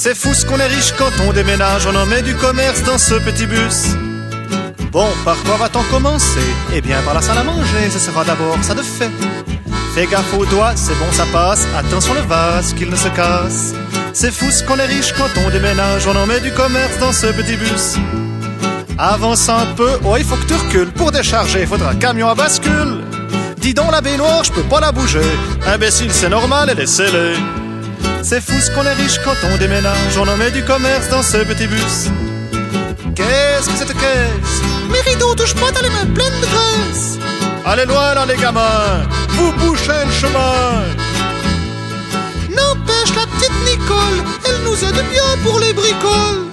C'est fou ce qu'on est riche quand on déménage, on en met du commerce dans ce petit bus. Bon, par quoi va-t-on commencer? Eh bien, par la salle à manger, ce sera d'abord ça de fait. Fais gaffe aux doigts, c'est bon, ça passe. Attention le vase, qu'il ne se casse. C'est fou ce qu'on est riche quand on déménage, on en met du commerce dans ce petit bus. Avance un peu, oh il faut que tu recules. Pour décharger, il faudra un camion à bascule. Dis donc la baignoire, je peux pas la bouger. Imbécile, c'est normal, elle est scellée. C'est fou ce qu'on est riche quand on déménage, on en met du commerce dans ce petit bus. Qu'est-ce que cette caisse? Mes rideaux, touche pas, t'as les mains pleines de graisse. Allez loin là les gamins, vous bouchez le chemin. N'empêche la petite Nicole, elle nous aide bien pour les bricoles.